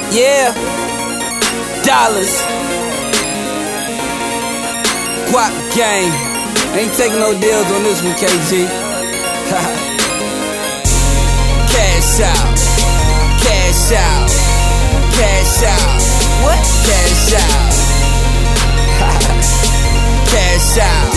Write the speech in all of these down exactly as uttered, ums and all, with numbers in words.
Yeah, dollars, Guap gang. Ain't taking no deals on this one, K G. Cash out, cash out, cash out. What? Cash out, cash out.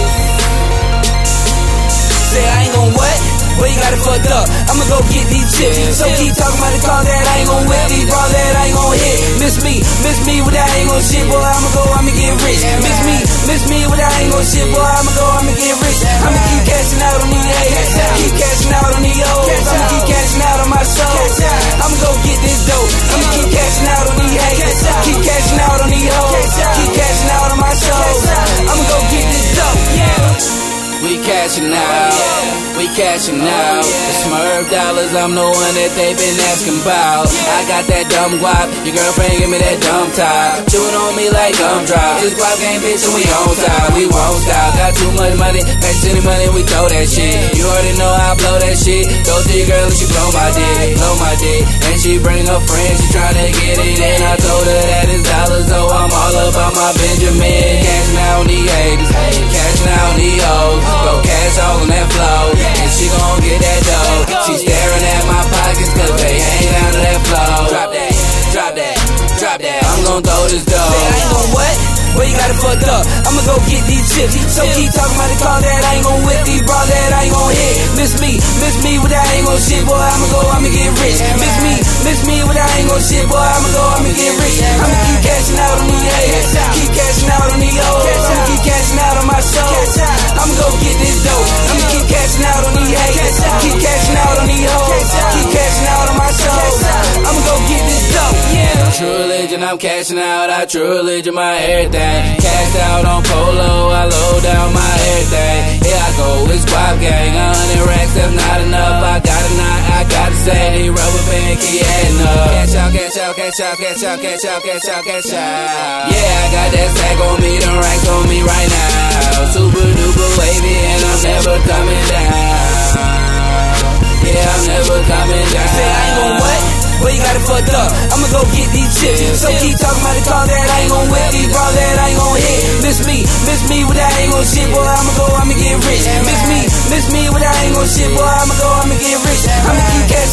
Say I ain't gon' what? But you got it fucked up. I'ma go get these chips. So keep talking about the car that I ain't gon' whip. These bras that I ain't gon' hit. Miss me, miss me with that I ain't gon' shit. Boy, I'ma go, I'ma get rich. Miss me, miss me with that I ain't gon' shit. Boy, I'ma go, I'ma get rich. I'ma keep cashing out on these haters. Keep cashing out on these hoes. I'ma keep cashing out on my soul. I'ma go get this dope. I'ma keep cashing out on these haters. Keep cashing out on these hoes. Keep cashing out on my soul. I'ma go get this dope. We cashing out, we cashing out. The Smurf dollars, I'm the one that they been asking about. I got that dumb guap, your girlfriend give me that dumb top. Chewing on me like gumdrops. This guap game bitch and we on top, we won't stop. Got too much money, next any money we throw that shit. You already know how I blow that shit. Go to your girl and she blow my dick, blow my dick. And she bring her friends, she tryna get it in. I told her that it's dollars, so I'm all about my Benjamin. Cashing out on these haters, cashing out on these hoes. Go cash all on that flow, and she gon' get that dough. She staring at my pockets cause they hang down to that flow. Drop that, drop that, drop that. I'm gon' throw this dough. Say I ain't gon' what? Well, you got it fucked up. I'ma go get these chips. So keep talking about the car that I ain't gon' whip. These bras that I ain't gon' hit. Miss me, miss me with that I ain't gon' shit. Boy, I'ma go, I'ma get rich. Miss me, miss me with that I ain't gon' shit. Boy, I'ma go, I'ma get rich. I'ma keep cashing out on these haters. Keep cashing out on these hoes. I'ma keep cashing out on my soul. I'ma go get this dope. I'ma keep cashing out on these haters. Keep cashing out on these hoes. Keep cashing out on my soul. I'ma go get this dope. True religion, I'm cashing out. I true religion, my everything. Cashed out on Polo, I load down my everything. Here I go, it's Guap gang. A hundred racks, that's not enough. I got it not, I gotta say. These rubber band keep adding up. Cash out, cash out, cash out, cash out, cash out, cash out, cash out. Yeah, I got that sack on me, them racks on me right now. Super duper wavy, and I'm never coming down. Yeah, I'm never coming down. Say I ain't gon' what? Well, you got it fucked up. I'ma go get these chips. So keep talking about the car that I ain't gon' whip. These bras that I ain't gon' hit. Miss me, miss me with that I ain't gon' shit. Boy, I'ma go, I'ma get rich. Miss me, miss me with that I ain't gon' shit. Boy, I'ma go, I'ma get rich. I'ma keep cashing